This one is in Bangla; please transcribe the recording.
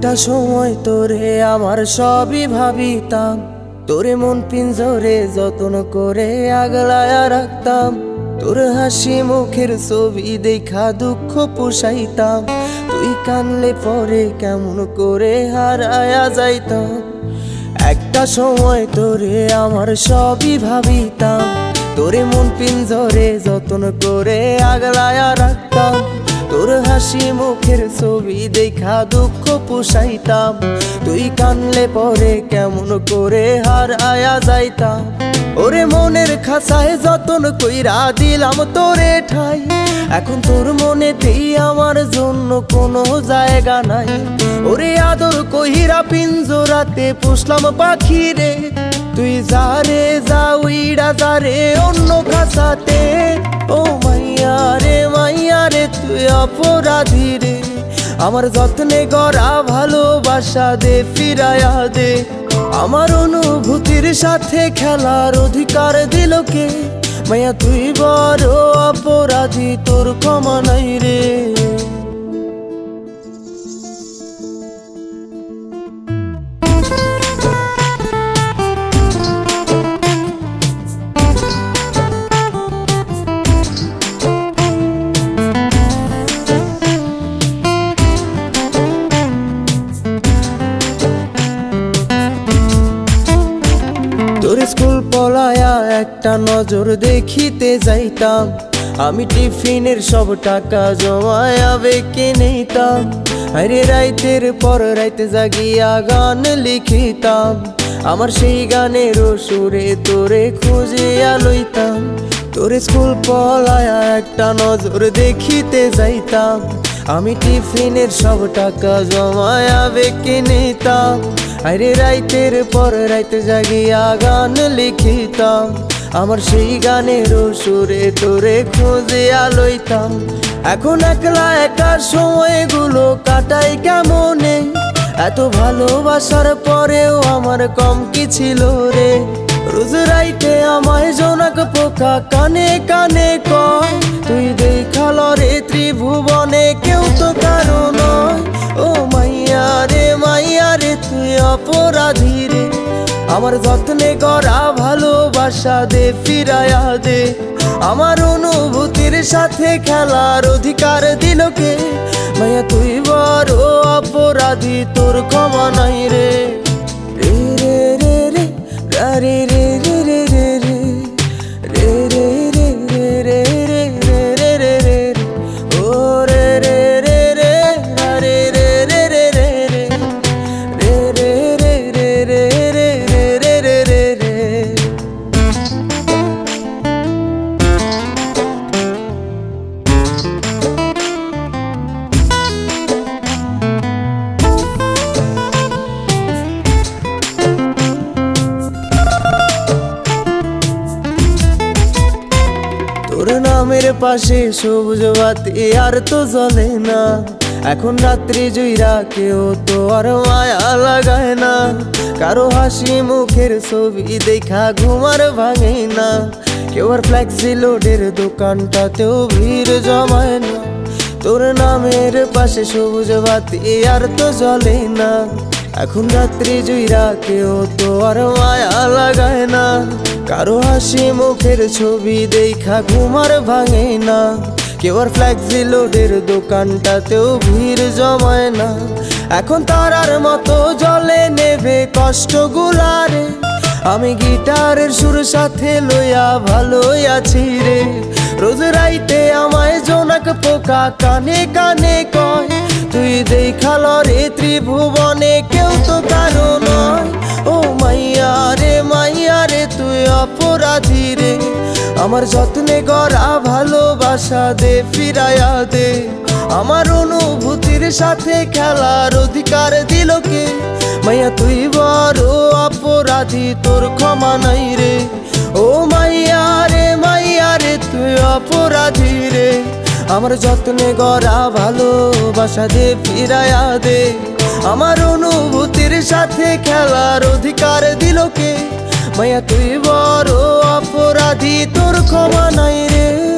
একটা সময় তোরে আমার সবই ভাবিতাম, তোরে মন পিঞ্জরে যত্ন করে আগলায়া রাখতাম। তোর হাসি মুখের ছবি দেখা দুঃখ পোষাইতাম, তুই কানলে পরে কেমন করে হারায়া যাইতাম। একটা সময় তোরে আমার সবই ভাবিতাম, তোরে মন পিঞ্জরে যত্ন করে আগলায়া রাখতাম। তোর হাসি মুখের ছবি দেখা দুঃখ পোষাইতাম, তুই কানলে পরে কেমন করে হারায়া যাইতাম। ওরে মনের খাঁচায় যতন কইরা দিলাম তোরে ঠাই, এখন তোর মনেতেই আমার জন্য কোনো জায়গা নাই। ওরে আদর কইরা পিঞ্জরাতে পুষলাম পাখি রে, তুই যারে যা উইড়া যারে অন্য খাঁচাতে। ও মাইয়া রে তুই অপরাধী রে, আমার যত্নে গড়া ভালোবাসা দে ফিরায়া দে। আমার অনুভূতির সাথে খেলার অধিকার দিল কে? মাইয়া তুই বড় অপরাধী, তোর ক্ষমা নাই রে। তোর স্কুল পলায়া একটা নজর দেখিতে যাইতাম, আমি টিফিনের সব টাকা জমায়া বেঁকে নিতাম। আরে রাইতের পর রাইতে জাগিয়া গান লিখিতাম, আমার সেই গানের সুরে তোরে খুঁজিয়া লইতাম। তোর স্কুল পলায়া একটা নজর দেখিতে যাইতাম, আমি টিফিনের সব টাকা জমায়া বেঁকে নিতাম। আরে রাইতের পর রাইতে জাগিয়া গান লিখিতাম, আমার সেই গানের সুরে তোরে খুঁজিয়া লইতাম। এখন একলা একা সময়গুলো কাটাই কেমনে, এত ভালোবাসার পরেও আমার কম কি ছিল রে। রোজ রাইতে আমায় জোনাক পোকা কানে কানে কয়, তুই দেখাল রে ত্রিভুবনে কেউ তো কারো নয়। ও মাইয়া রে তুই অপরাধী রে, আমার যত্নে গড়া ভালোবাসা দে ফিরায়া দে। আমার অনুভূতির সাথে খেলার অধিকার দিল কে? মাইয়া তুই বড় অপরাধী, তোর ক্ষমা নাই রে। রে রে রে রে রে রে রে রে রে রে রে রে রে রে রে রে রে রে ও রে রে রে রে রে রে রে রে রে রে রে রে রে রে রে রে। তোর নামের পাশে সবুজ বাতি আর তো জ্বলে না, এখন রাত্রি জুইরা কেউ তো আর মায়া লাগায় না। কারো হাসি মুখের ছবি দেখা ঘুমার ভাঙে না, কেউ আর ফ্লেক্সি লোডের দোকানটাতেও ভিড় জমায় না। তোর নামের পাশে সবুজ বাতি আর তো জ্বলে না, এখন রাত্রি জুইরা কেউ তো আর মায়া লাগায় না। কারো হাসি মুখের ছবি দেখা ঘুমার ভাঙে না, কেউ আর ফ্লেক্সি লোডের দোকানটাতেও ভিড় জমায় না। এখন তারার মতো জলে নেবে কষ্টগুলারে, আমি গিটারের সুর সাথে লইয়া ভালোই আছি রে। রোজ রাইতে আমায় জোনাক পোকা কানে কানে কয়, তুই দেখাল রে ত্রিভুবনে কেউ তো কারো নয়। ও মাইয়া রে তুই অপরাধী রে, আমার যত্নে গড়া ভালোবাসা দে ফিরায়া দে। আমার অনুভূতির সাথে খেলার অধিকার দিল কে? মাইয়া তুই বড় অপরাধী, তোর ক্ষমা নাই রে। ও মাইয়া রে তুই অপরাধী রে, আমার যত্নে গড়া ভালোবাসা দে ফিরায়া দে। আমার অনুভূতির সাথে খেলার অধিকার দিল কে? মাইয়া তুই বড় অপরাধী, তোর ক্ষমা নাই রে।